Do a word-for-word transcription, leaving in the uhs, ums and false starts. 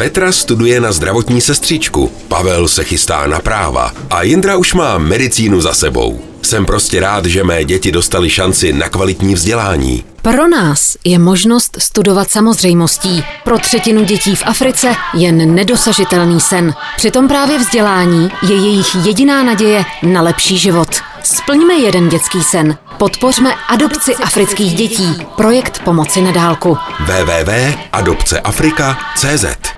Petra studuje na zdravotní sestřičku, Pavel se chystá na práva a Jindra už má medicínu za sebou. Jsem prostě rád, že mé děti dostaly šanci na kvalitní vzdělání. Pro nás je možnost studovat samozřejmostí. Pro třetinu dětí v Africe jen nedosažitelný sen. Přitom právě vzdělání je jejich jediná naděje na lepší život. Splňme jeden dětský sen. Podpořme adopci afrických dětí. Projekt pomoci na dálku. w w w tečka adopce afrika tečka c z